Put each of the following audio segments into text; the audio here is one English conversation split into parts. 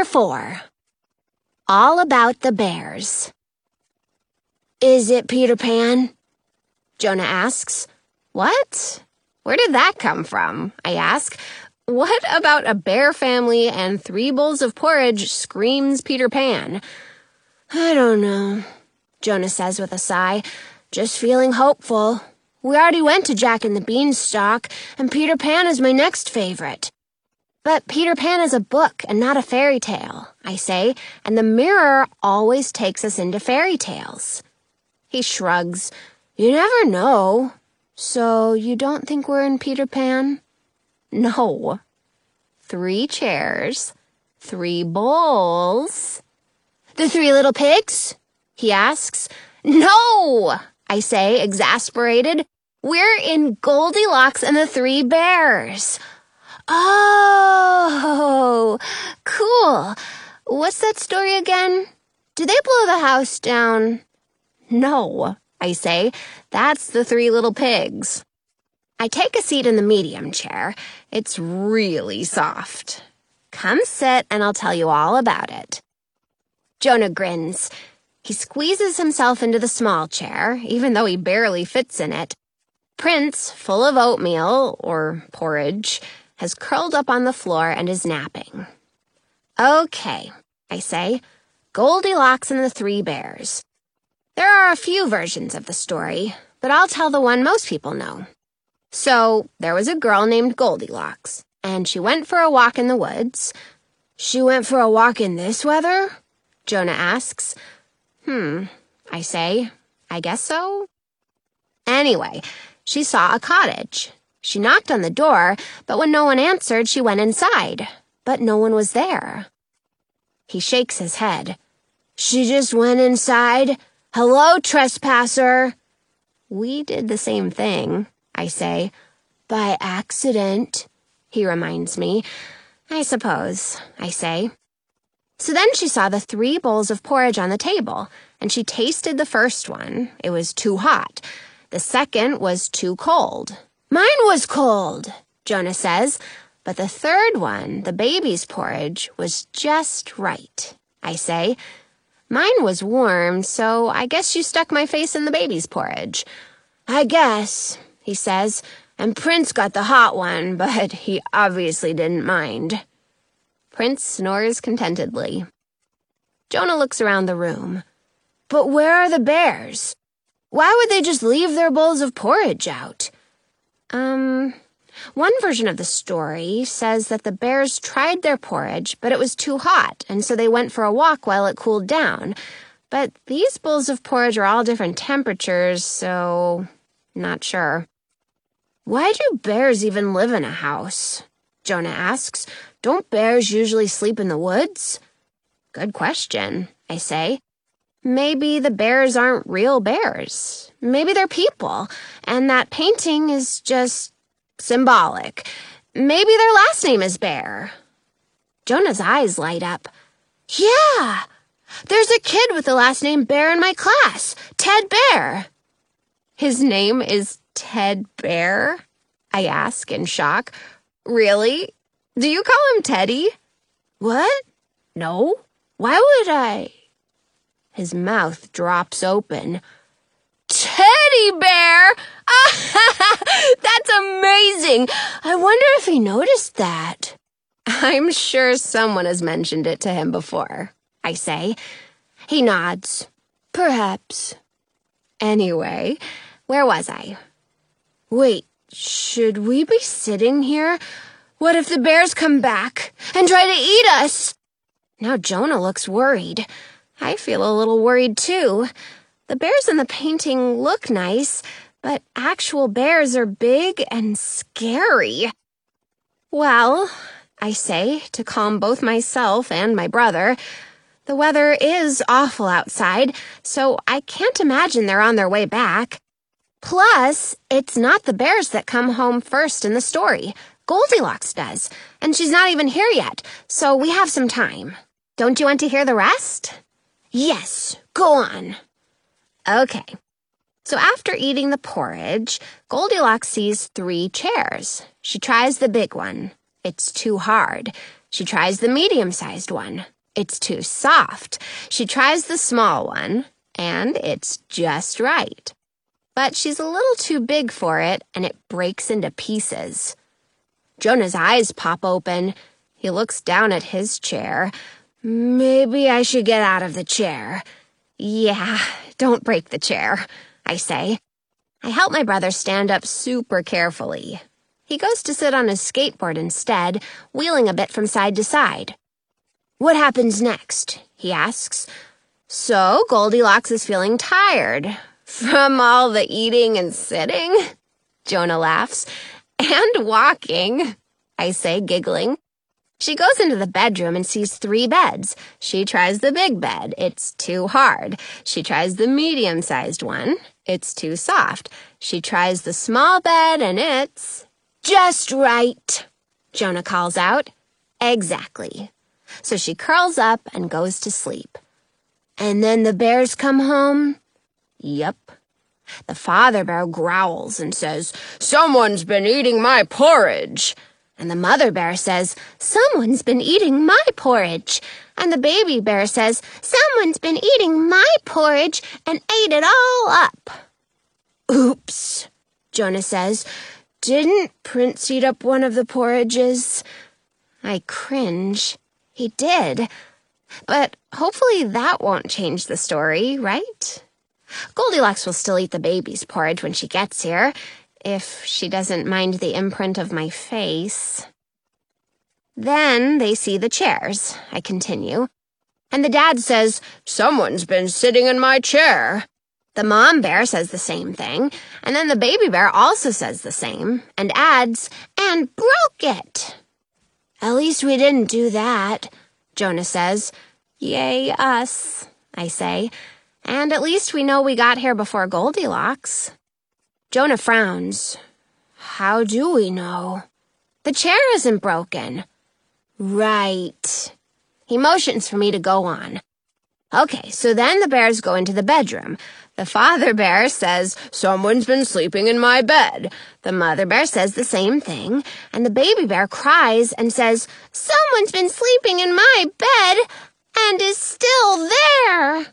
Chapter 4. All About the Bears. "Is it Peter Pan?" Jonah asks. "What? Where did that come from?" I ask. "What about a bear family and 3 bowls of porridge screams Peter Pan?" "I don't know," Jonah says with a sigh. "Just feeling hopeful. We already went to Jack and the Beanstalk, and Peter Pan is my next favorite." "But Peter Pan is a book and not a fairy tale," I say, "and the mirror always takes us into fairy tales." He shrugs. "You never know. So you don't think we're in Peter Pan?" "No. 3 chairs, 3 bowls." "The 3 little pigs?" he asks. "No," I say, exasperated. "We're in Goldilocks and the 3 bears." "Oh, cool. What's that story again? Did they blow the house down?" "No," I say. "That's the 3 little pigs." I take a seat in the medium chair. It's really soft. "Come sit and I'll tell you all about it." Jonah grins. He squeezes himself into the small chair, even though he barely fits in it. Prince, full of oatmeal, or porridge, has curled up on the floor and is napping. "Okay," I say. "Goldilocks and the 3 bears. There are a few versions of the story, but I'll tell the one most people know. So, there was a girl named Goldilocks, and she went for a walk in the woods." "She went for a walk in this weather?" Jonah asks. I say. "I guess so." "Anyway, she saw a cottage. She knocked on the door, but when no one answered, she went inside. But no one was there." He shakes his head. "She just went inside? Hello, trespasser." "We did the same thing," I say. "By accident," he reminds me. "I suppose," I say. So then she saw the 3 bowls of porridge on the table, and she tasted the first one. It was too hot. The second was too cold. "Mine was cold," Jonah says. "But the third one, the baby's porridge, was just right," I say. "Mine was warm, so I guess you stuck my face in the baby's porridge." "I guess," he says, "and Prince got the hot one, but he obviously didn't mind." Prince snores contentedly. Jonah looks around the room. "But where are the bears? Why would they just leave their bowls of porridge out?" One version of the story says that the bears tried their porridge, but it was too hot, and so they went for a walk while it cooled down. But these bowls of porridge are all different temperatures, so not sure. "Why do bears even live in a house?" Jonah asks. "Don't bears usually sleep in the woods?" "Good question," I say. "Maybe the bears aren't real bears. Maybe they're people, and that painting is just symbolic. Maybe their last name is Bear." Jonah's eyes light up. "Yeah! There's a kid with the last name Bear in my class, Ted Bear." "His name is Ted Bear?" I ask in shock. "Really? Do you call him Teddy?" "What? No. Why would I?" His mouth drops open. "Teddy Bear! That's amazing! I wonder if he noticed that." "I'm sure someone has mentioned it to him before," I say. He nods. "Perhaps." Anyway, where was I? Wait, should we be sitting here? What if the bears come back and try to eat us? Now Jonah looks worried. I feel a little worried too. The bears in the painting look nice, but actual bears are big and scary. "Well," I say, to calm both myself and my brother, "the weather is awful outside, so I can't imagine they're on their way back. Plus, it's not the bears that come home first in the story. Goldilocks does, and she's not even here yet, so we have some time. Don't you want to hear the rest?" "Yes, go on." Okay. So after eating the porridge, Goldilocks sees 3 chairs. She tries the big one. It's too hard. She tries the medium-sized one. It's too soft. She tries the small one, and it's just right. But she's a little too big for it, and it breaks into pieces. Jonah's eyes pop open. He looks down at his chair. Maybe I should get out of the chair. Yeah, don't break the chair, I say. I help my brother stand up super carefully. He goes to sit on his skateboard instead, wheeling a bit from side to side. What happens next? He asks. So Goldilocks is feeling tired. From all the eating and sitting? Jonah laughs. And walking, I say, giggling. She goes into the bedroom and sees 3 beds. She tries the big bed. It's too hard. She tries the medium-sized one. It's too soft. She tries the small bed and it's just right, Jonah calls out. Exactly. So she curls up and goes to sleep. And then the bears come home? Yep. The father bear growls and says, "Someone's been eating my porridge." And the mother bear says, "Someone's been eating my porridge." And the baby bear says, "Someone's been eating my porridge and ate it all up." Oops, Jonah says. Didn't Prince eat up one of the porridges? I cringe. He did. But hopefully that won't change the story, right? Goldilocks will still eat the baby's porridge when she gets here, if she doesn't mind the imprint of my face. Then they see the chairs, I continue. And the dad says, "Someone's been sitting in my chair." The mom bear says the same thing, and then the baby bear also says the same, and adds, "And broke it." At least we didn't do that, Jonah says. Yay us, I say. And at least we know we got here before Goldilocks. Jonah frowns. How do we know? The chair isn't broken. Right. He motions for me to go on. Okay, so then the bears go into the bedroom. The father bear says, "Someone's been sleeping in my bed." The mother bear says the same thing, and the baby bear cries and says, "Someone's been sleeping in my bed and is still there."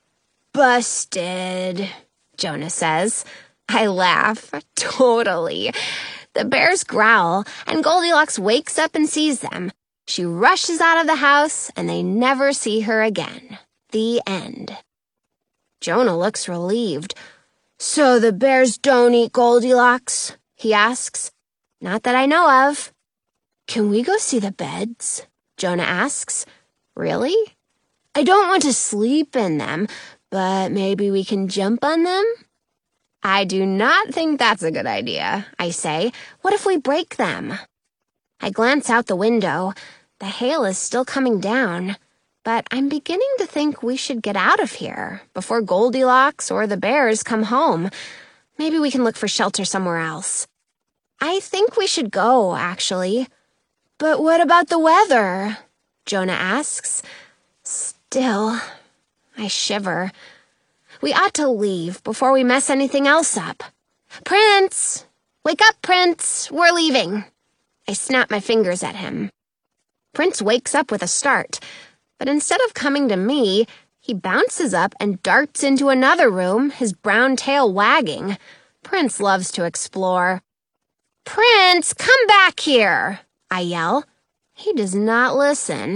Busted, Jonah says. I laugh. Totally. The bears growl, and Goldilocks wakes up and sees them. She rushes out of the house, and they never see her again. The end. Jonah looks relieved. So the bears don't eat Goldilocks? He asks. Not that I know of. Can we go see the beds? Jonah asks. Really? I don't want to sleep in them, but maybe we can jump on them? I do not think that's a good idea, I say. What if we break them? I glance out the window. The hail is still coming down. But I'm beginning to think we should get out of here before Goldilocks or the bears come home. Maybe we can look for shelter somewhere else. I think we should go, actually. But what about the weather? Jonah asks. Still, I shiver. We ought to leave before we mess anything else up. Prince! Wake up, Prince! We're leaving. I snap my fingers at him. Prince wakes up with a start. But instead of coming to me, he bounces up and darts into another room, his brown tail wagging. Prince loves to explore. Prince, come back here, I yell. He does not listen.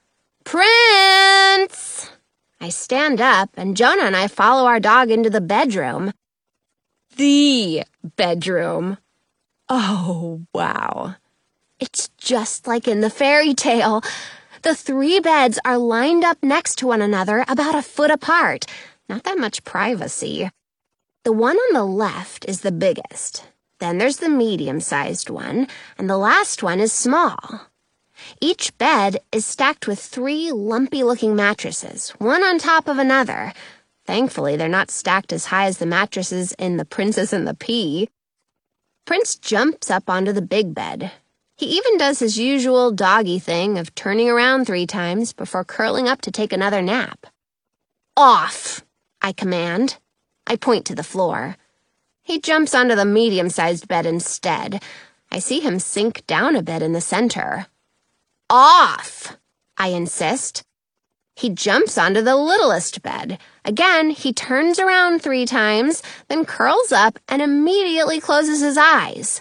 Prince! I stand up, and Jonah and I follow our dog into the bedroom. The bedroom. Oh, wow. It's just like in the fairy tale. The 3 beds are lined up next to one another about a foot apart. Not that much privacy. The one on the left is the biggest. Then there's the medium-sized one, and the last one is small. Each bed is stacked with 3 lumpy-looking mattresses, one on top of another. Thankfully, they're not stacked as high as the mattresses in The Princess and the Pea. Prince jumps up onto the big bed. He even does his usual doggy thing of turning around 3 times before curling up to take another nap. Off, I command. I point to the floor. He jumps onto the medium-sized bed instead. I see him sink down a bit in the center. Off, I insist. He jumps onto the littlest bed. Again, he turns around 3 times, then curls up and immediately closes his eyes.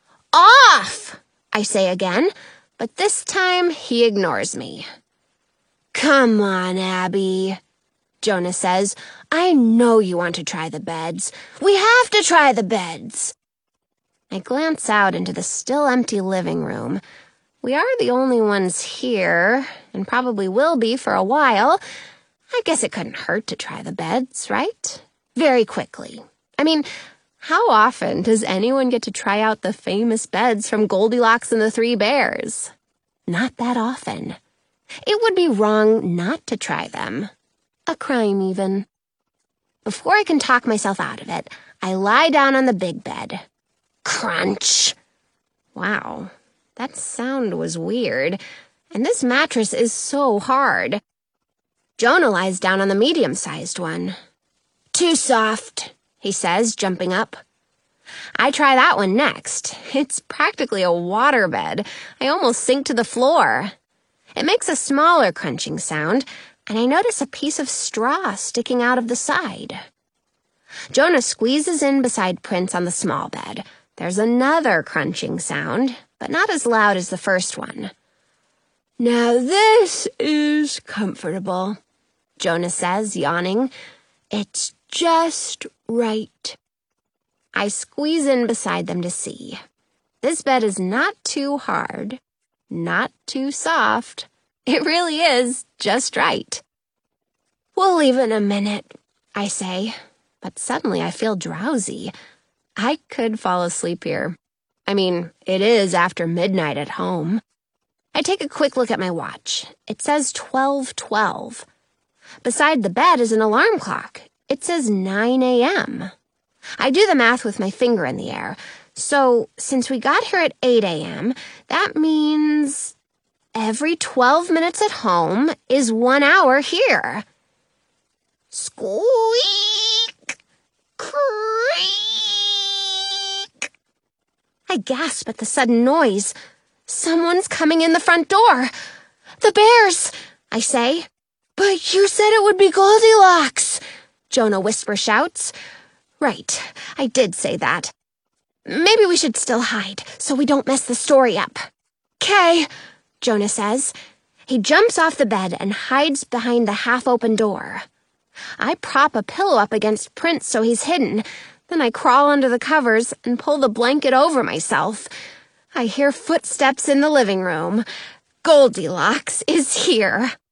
Off, I say again, but this time he ignores me. Come on, Abby, Jonah says. I know you want to try the beds. We have to try the beds. I glance out into the still empty living room. We are the only ones here, and probably will be for a while. I guess it couldn't hurt to try the beds, right? Very quickly. I mean, how often does anyone get to try out the famous beds from Goldilocks and the Three Bears? Not that often. It would be wrong not to try them. A crime, even. Before I can talk myself out of it, I lie down on the big bed. Crunch! Wow, that sound was weird, and this mattress is so hard. Jonah lies down on the medium-sized one. Too soft, he says, jumping up. I try that one next. It's practically a waterbed. I almost sink to the floor. It makes a smaller crunching sound, and I notice a piece of straw sticking out of the side. Jonah squeezes in beside Prince on the small bed. There's another crunching sound, but not as loud as the first one. Now this is comfortable, Jonah says, yawning. It's just right. I squeeze in beside them to see. This bed is not too hard, not too soft. It really is just right. We'll leave in a minute, I say, but suddenly I feel drowsy. I could fall asleep here. I mean, it is after midnight at home. I take a quick look at my watch. It says 12:12. Beside the bed is an alarm clock. It says 9 a.m. I do the math with my finger in the air. So, since we got here at 8 a.m., that means every 12 minutes at home is 1 hour here. Squeak! Creak! I gasp at the sudden noise. Someone's coming in the front door. The bears, I say. But you said it would be Goldilocks, Jonah whisper shouts. Right, I did say that. Maybe we should still hide, so we don't mess the story up. 'Kay, Jonah says. He jumps off the bed and hides behind the half-open door. I prop a pillow up against Prince so he's hidden. Then I crawl under the covers and pull the blanket over myself. I hear footsteps in the living room. Goldilocks is here.